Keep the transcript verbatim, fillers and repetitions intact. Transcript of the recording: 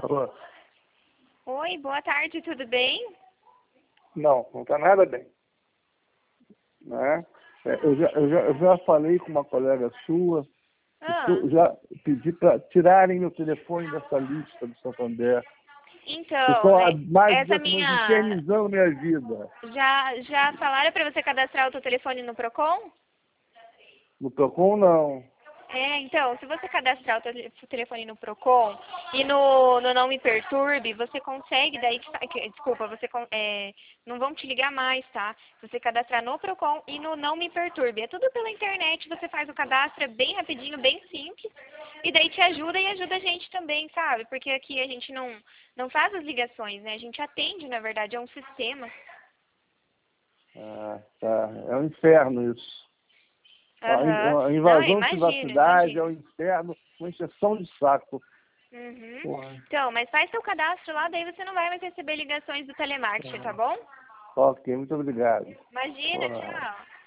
Alô? Oi, boa tarde, tudo bem? Não, não está nada bem. Né? É, eu, já, eu, já, eu já falei com uma colega sua, Ah, eu já pedi para tirarem meu telefone dessa lista do Santander. Eu então, estou há é, mais de essa dezoito meses minha... infernizando minha vida. Já, já falaram para você cadastrar o seu telefone no Procon? No Procon, não. É, então, se você cadastrar o tele- o telefone no Procon e no, no Não Me Perturbe, você consegue, daí, que- que- desculpa, você con- é, não vão te ligar mais, tá? Se você cadastrar no Procon e no Não Me Perturbe. É tudo pela internet, você faz o cadastro, é bem rapidinho, bem simples, e daí te ajuda e ajuda a gente também, sabe? Porque aqui a gente não, não faz as ligações, né? A gente atende, na verdade, é um sistema. Ah, tá. É um inferno isso. A in- Aham. a Não, eu invasão de imagino, privacidade é imagino. um inferno, uma encheção de saco. Uhum. Porra. Então, mas faz seu cadastro lá, daí você não vai mais receber ligações do telemarketing, tá bom? Ok, muito obrigado. Imagina, Porra. tchau.